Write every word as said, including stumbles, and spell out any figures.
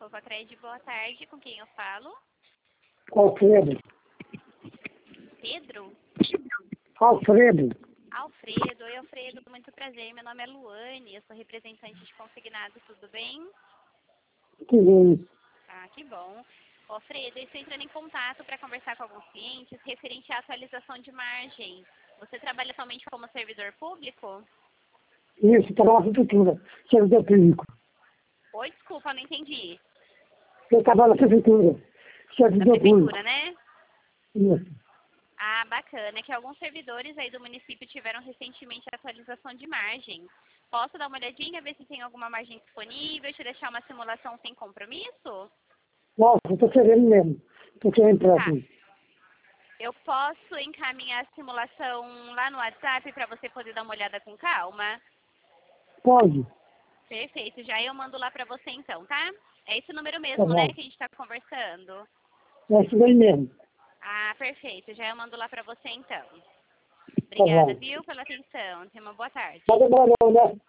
Infocred, boa tarde. Com quem eu falo? Alfredo. Pedro? Alfredo. Alfredo. Oi, Alfredo. Muito prazer. Meu nome é Luane. Eu sou representante de consignado. Tudo bem? Que bem. Ah, que bom. Ô, Alfredo, eu estou entrando em contato para conversar com alguns clientes referente à atualização de margem. Você trabalha atualmente como servidor público? Isso, para a prefeitura. Servidor público. Oi, desculpa, não entendi. Eu trabalho na prefeitura. Da Servidor público. prefeitura, né? Isso. Ah, bacana. É que alguns servidores aí do município tiveram recentemente a atualização de margem. Posso dar uma olhadinha, ver se tem alguma margem disponível, te deixar uma simulação sem compromisso? Nossa, eu estou querendo mesmo. Estou querendo Tá. próximo. Eu posso encaminhar a simulação lá no WhatsApp para você poder dar uma olhada com calma? Pode. Perfeito. Já eu mando lá para você então, tá? É esse número Tá mesmo, bom. né, que a gente está conversando? É isso daí mesmo. Ah, perfeito. Já eu mando lá para você então. Tá Obrigada, bom. viu, pela atenção. Tenha uma boa tarde. Tá demorando, né?